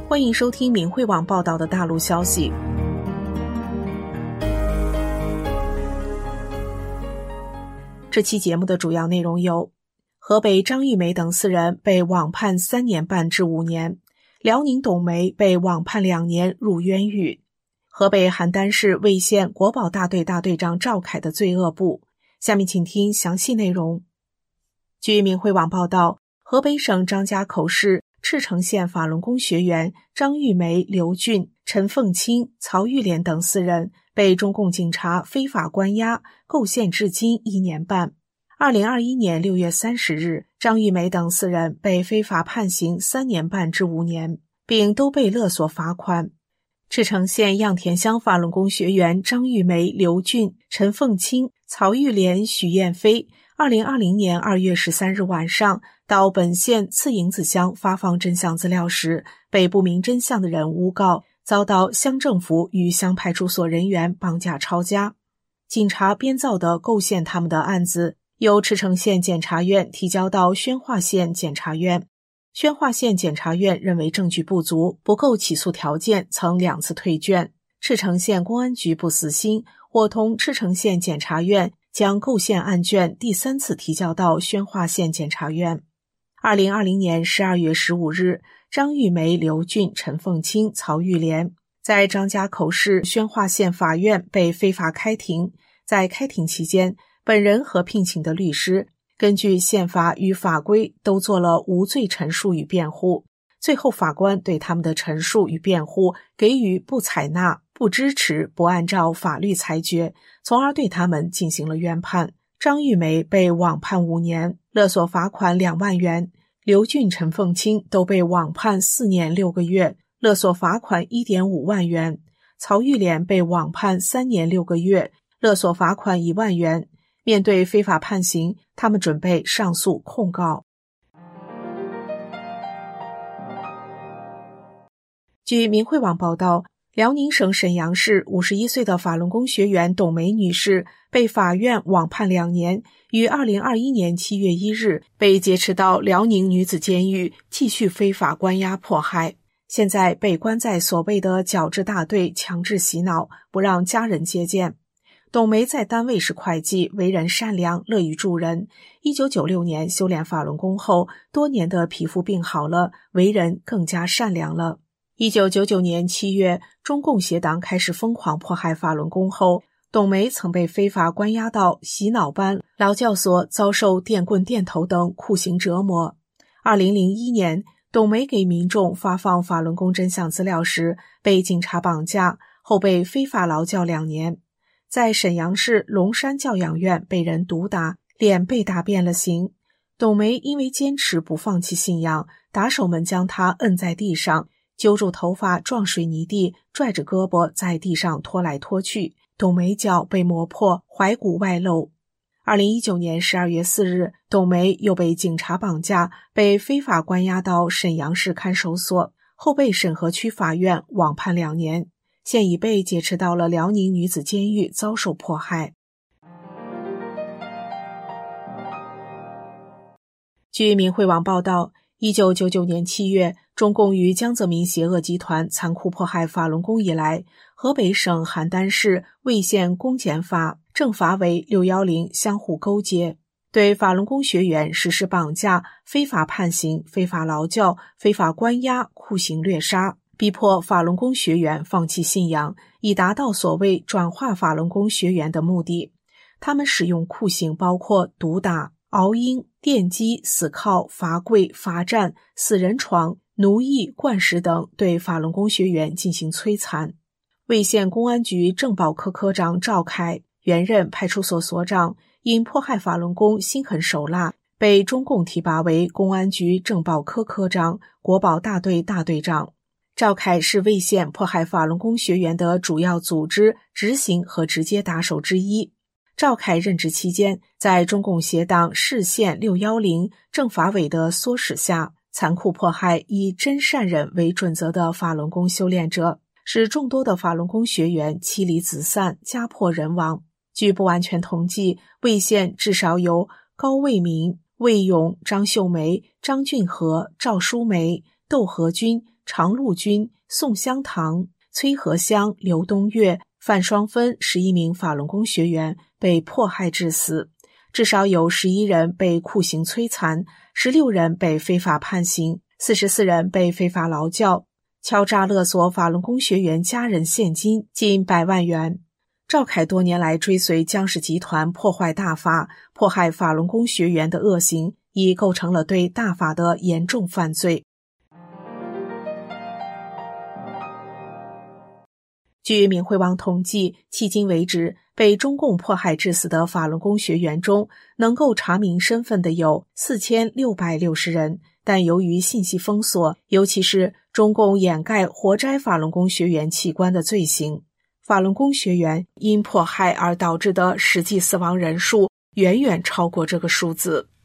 欢迎收听明慧网报道的大陆消息。这期节目的主要内容有：河北张玉梅等4人被网判3年半至5年，辽宁董梅被网判2年入冤狱，河北邯郸市魏县国保大队大队长赵凯的罪恶簿。下面请听详细内容。据明慧网报道，河北省张家口市赤城县法轮功学员张玉梅、刘俊、陈凤清、曹玉莲等4人被中共警察非法关押，构陷至今1年半。2021年6月30日，张玉梅等4人被非法判刑3年半至5年，并都被勒索罚款。赤城县样田乡法轮功学员张玉梅、刘俊、陈凤清、曹玉莲、许燕飞2020年2月13日晚上到本县次营子乡发放真相资料时，被不明真相的人诬告，遭到乡政府与乡派出所人员绑架抄家。警察编造的构陷他们的案子由赤城县检察院提交到宣化县检察院。宣化县检察院认为证据不足，不够起诉条件，曾2次退卷。赤城县公安局不死心，伙同赤城县检察院将构陷案卷第3次提交到宣化县检察院。2020年12月15日，张玉梅、刘俊、陈凤清、曹玉莲在张家口市宣化县法院被非法开庭。在开庭期间，本人和聘请的律师根据宪法与法规都做了无罪陈述与辩护，最后法官对他们的陈述与辩护给予不采纳、不支持、不按照法律裁决，从而对他们进行了冤判。张玉梅被网判5年，勒索罚款2万元；刘俊、陈凤清都被网判4年6个月，勒索罚款 1.5 万元；曹玉莲被网判3年6个月，勒索罚款1万元。面对非法判刑，他们准备上诉控告。据明慧网报道，辽宁省沈阳市51岁的法轮功学员董梅女士被法院网判2年，于2021年7月1日被劫持到辽宁女子监狱，继续非法关押迫害。现在被关在所谓的矫治大队，强制洗脑，不让家人接见。董梅在单位是会计，为人善良，乐于助人。1996年修炼法轮功后，多年的皮肤病好了，为人更加善良了。1999年7月，中共邪党开始疯狂迫害法轮功后，董梅曾被非法关押到洗脑班、劳教所，遭受电棍、电头等酷刑折磨。2001年，董梅给民众发放法轮功真相资料时，被警察绑架，后被非法劳教2年。在沈阳市龙山教养院被人毒打，脸被打变了形。董梅因为坚持不放弃信仰，打手们将她摁在地上，揪住头发撞水泥地，拽着胳膊在地上拖来拖去。董梅脚被磨破，踝骨外露。2019年12月4日，董梅又被警察绑架，被非法关押到沈阳市看守所，后被沈河区法院网判2年。现已被劫持到了辽宁女子监狱，遭受迫害。据明慧网报道，1999年7月，中共与江泽民邪恶集团残酷迫害法轮功以来，河北省邯郸市魏县公检法、政法委610相互勾结，对法轮功学员实施绑架、非法判刑、非法劳教、非法关押、酷刑掠杀，逼迫法轮功学员放弃信仰，以达到所谓转化法轮功学员的目的。他们使用酷刑包括毒打、熬鹰、电击、死铐、罚跪、罚站、死人床、奴役、灌食等，对法轮功学员进行摧残。魏县公安局政保科科长赵凯，原任派出所所长，因迫害法轮功心狠手辣，被中共提拔为公安局政保科科长、国保大队大队长。赵凯是魏县迫害法轮功学员的主要组织、执行和直接打手之一。赵凯任职期间，在中共邪党市县610政法委的唆使下，残酷迫害以真善忍为准则的法轮功修炼者，使众多的法轮功学员妻离子散、家破人亡。据不完全统计，魏县至少有高卫民、魏勇、张秀梅、张俊和、赵淑梅、窦和军、 常陆军、宋香堂、崔和香、刘东岳、范双芬11名法轮功学员被迫害致死，至少有11人被酷刑摧残，16人被非法判刑，44人被非法劳教，敲诈勒索法轮功学员家人现金近100万元。赵凯多年来追随江氏集团破坏大法、迫害法轮功学员的恶行，已构成了对大法的严重犯罪。据闵惠王统计，迄今为止，被中共迫害致死的法轮功学员中，能够查明身份的有4660人，但由于信息封锁，尤其是中共掩盖活摘法轮功学员器官的罪行，法轮功学员因迫害而导致的实际死亡人数远远超过这个数字。